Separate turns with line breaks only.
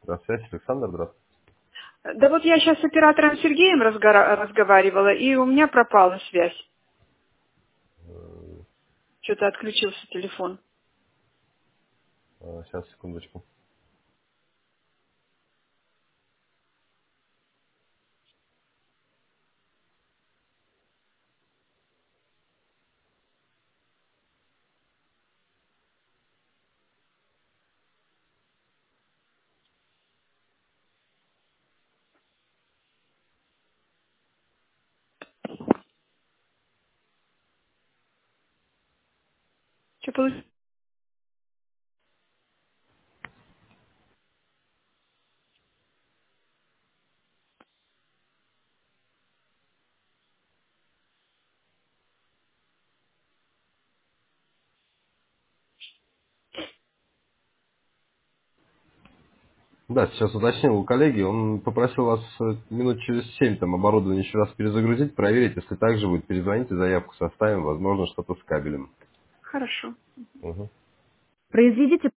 На связь, Александр, здравствуйте.
Да вот я сейчас с оператором Сергеем разговаривала, и у меня пропала связь. Что-то отключился телефон.
Сейчас, секундочку.
Что получилось?
Да, сейчас уточнил у коллеги, он попросил вас минут через 7 там оборудование еще раз перезагрузить, проверить, если так же будет, перезвоните, заявку составим, возможно, что-то с кабелем.
Хорошо.
Угу.
Произведите